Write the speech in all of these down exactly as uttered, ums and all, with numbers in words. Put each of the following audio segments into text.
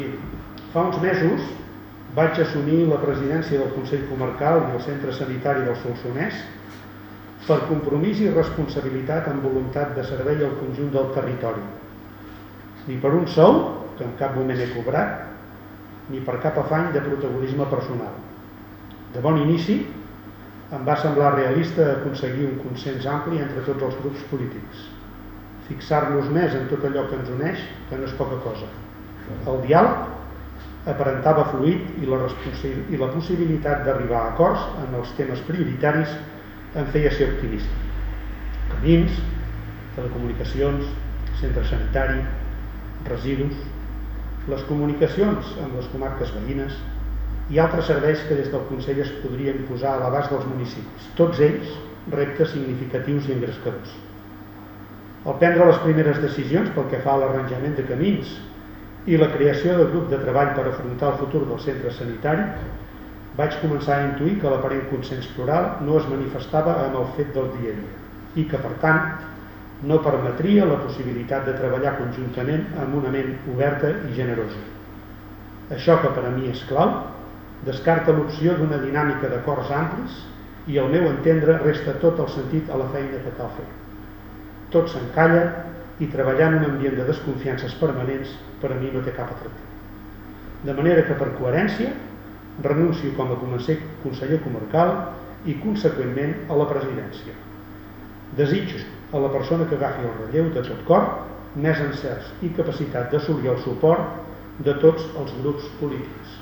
Fa uns mesos vaig assumir la presidència del Consell Comarcal i el Centre Sanitari del Solsonès per compromís i responsabilitat amb voluntat de servei al conjunt del territori. Ni per un sou, que en cap moment he cobrat, ni per cap afany de protagonisme personal. De bon inici, em va semblar realista aconseguir un consens ampli entre tots els grups polítics. Fixar-nos més en tot allò que ens uneix, que no és poca cosa. El diàleg aparentava fluid i la, i la possibilitat d'arribar a acords en els temes prioritaris em feia ser optimista. Camins, telecomunicacions, centre sanitari, residus, les comunicacions amb les comarques veïnes i altres serveis que des del Consell es podrien posar a l'abast dels municipis, tots ells reptes significatius i engrescadors. Al prendre les primeres decisions pel que fa a l'arranjament de camins i la creació del grup de treball per afrontar el futur del centre sanitari, vaig començar a intuir que l'aparent consens plural no es manifestava amb el fet del dia a dia i que, per tant, no permetria la possibilitat de treballar conjuntament amb una ment oberta i generosa. Això, que per a mi és clau, descarta l'opció d'una dinàmica d'acords amplis i, al meu entendre, resta tot el sentit a la feina que cal fer. Tot s'encalla i treballar en un ambient de desconfiances permanents per a mi no té cap atractiu. De manera que, per coherència, renuncio com a conseller comarcal i, conseqüentment, a la presidència. Desitjo a la persona que agafi el relleu de tot cor més encerts i capacitat d'assolir el suport de tots els grups polítics.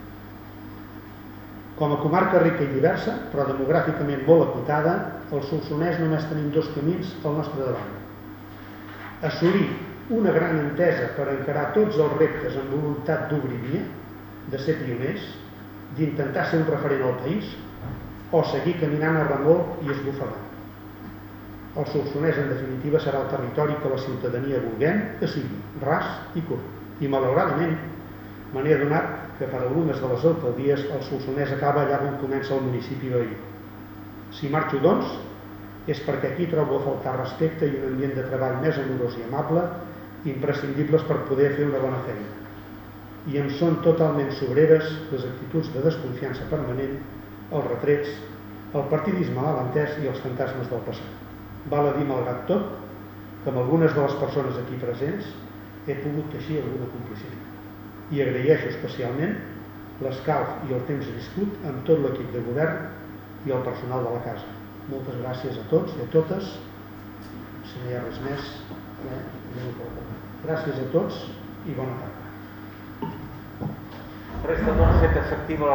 Com a comarca rica i diversa, però demogràficament molt acotada, al Solsonès només tenim dos camins al nostre davant. Assolir una gran entesa per encarar tots els reptes amb voluntat d'obrir via, de ser pioners, d'intentar ser un referent al país, o seguir caminant a remolc i esbufegant. El Solsonès, en definitiva, serà el territori que la ciutadania vulguem que sigui ras i curt. I, malauradament, me n'he adonat que per algunes de les alcaldies el Solsonès acaba allà on comença el municipi veí. Si marxo, doncs, és perquè aquí trobo a faltar respecte i un ambient de treball més amorós i amable, imprescindibles per poder fer una bona feina. I em són totalment sobreres les actituds de desconfiança permanent, els retrets, el partidisme mal entès i els fantasmes del passat. Val a dir, malgrat tot, que amb algunes de les persones aquí presents he pogut teixir alguna complicitat. I agraeixo especialment l'escalf i el temps viscut amb tot l'equip de govern i el personal de la casa. Moltes gràcies a tots i a totes. Si no hi ha res més, gràcies a tots i bona tarda. Resta doncs fet efectiva la